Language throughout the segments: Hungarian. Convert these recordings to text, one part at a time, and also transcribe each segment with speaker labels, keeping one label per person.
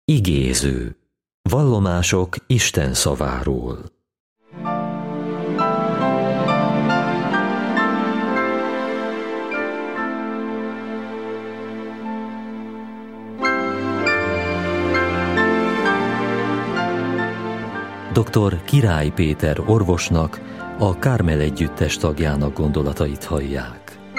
Speaker 1: Igéző. Vallomások Isten szaváról. Dr. Király Péter orvosnak, a Kármel együttes tagjának gondolatait hallják.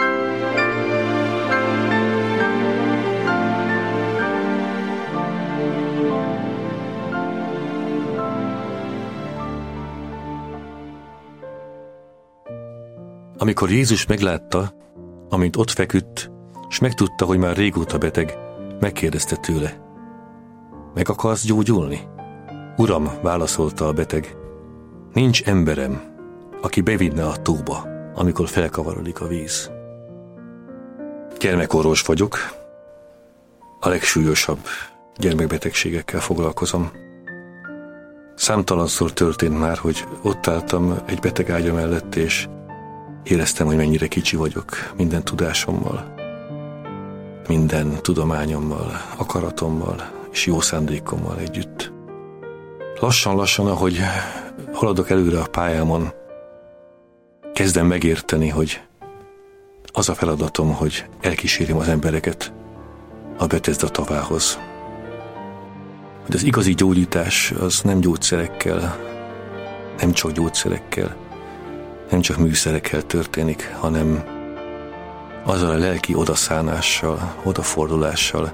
Speaker 2: Amikor Jézus meglátta, amint ott feküdt, s megtudta, hogy már régóta beteg, megkérdezte tőle: meg akarsz gyógyulni? Uram, válaszolta a beteg, nincs emberem, aki bevinne a tóba, amikor felkavarodik a víz. Gyermekorvos vagyok, a legsúlyosabb gyermekbetegségekkel foglalkozom. Számtalanszor történt már, hogy ott álltam egy beteg ágya mellett, és éreztem, hogy mennyire kicsi vagyok minden tudásommal, minden tudományommal, akaratommal és jó szándékommal együtt. Lassan-lassan, ahogy haladok előre a pályámon, kezdem megérteni, hogy az a feladatom, hogy elkísérjem az embereket a Betesda tavához. Hogy az igazi gyógyítás az nem gyógyszerekkel, nem csak gyógyszerekkel, nem csak műszerekkel történik, hanem azzal a lelki odaszánással, odafordulással,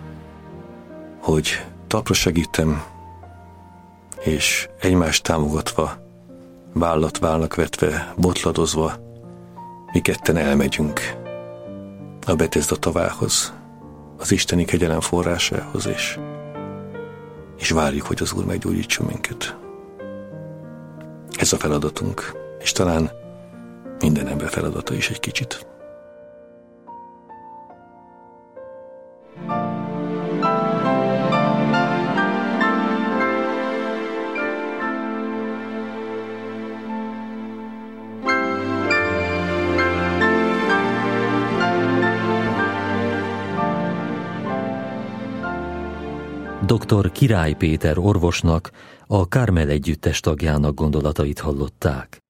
Speaker 2: hogy talpra segítem, és egymást támogatva, vállat válnak vetve, botladozva, mi ketten elmegyünk a Betesda tavához, az isteni kegyelem forrásához, és várjuk, hogy az Úr meggyógyítson minket. Ez a feladatunk, és talán minden ember feladata is egy kicsit.
Speaker 1: Dr. Király Péter orvosnak, a Kármel együttes tagjának gondolatait hallották.